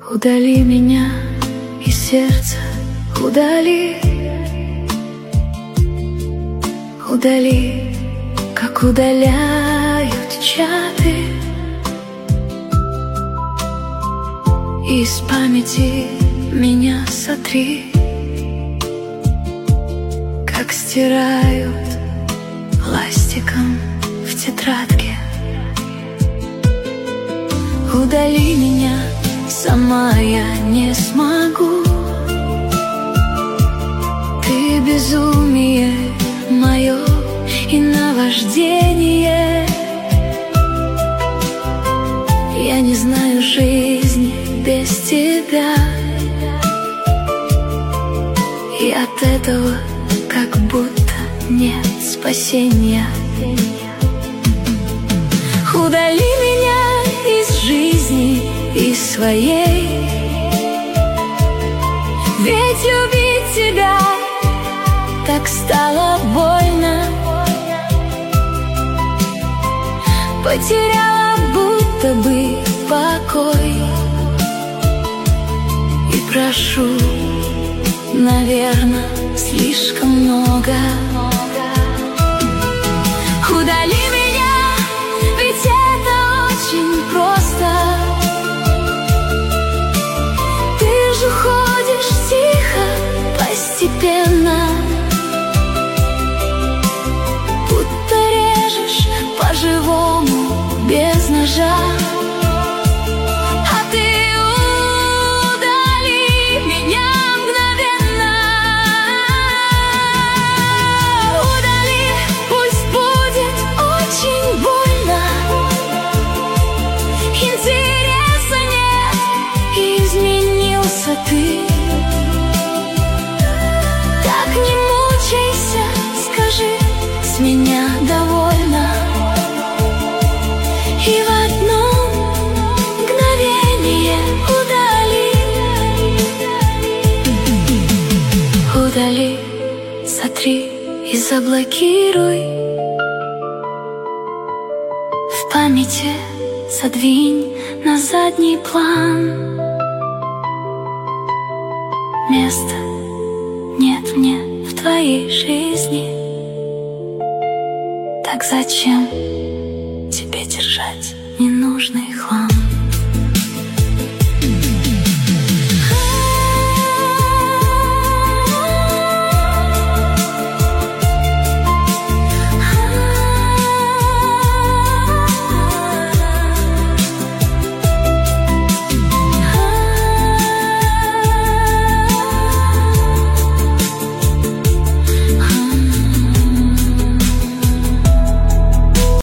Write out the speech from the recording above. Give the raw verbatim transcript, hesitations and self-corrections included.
Удали меня из сердца, удали, удали, как удаляют чаты. Из памяти меня сотри, как стирают пластиком в тетрадке. Удали меня, сама я не смогу. Ты безумие мое и наваждение. Я не знаю жизни без тебя, и от этого как будто нет спасения. Удали меня из жизни, из своей, ведь любить тебя так стало больно. Потеряла будто бы покой, и прошу, наверное, слишком много. Удали меня, ведь это очень просто. Ты же ходишь тихо, постепенно, будто режешь по-живому, без ножа. А ты удали меня мгновенно. Удали, пусть будет очень больно. Интереса нет, изменился ты. Так не мучайся, скажи, с меня довольно. И в одно мгновение удали. Удали, сотри и заблокируй. В памяти задвинь на задний план. Места нет мне в твоей жизни. Так зачем тебе держать ненужный хлам?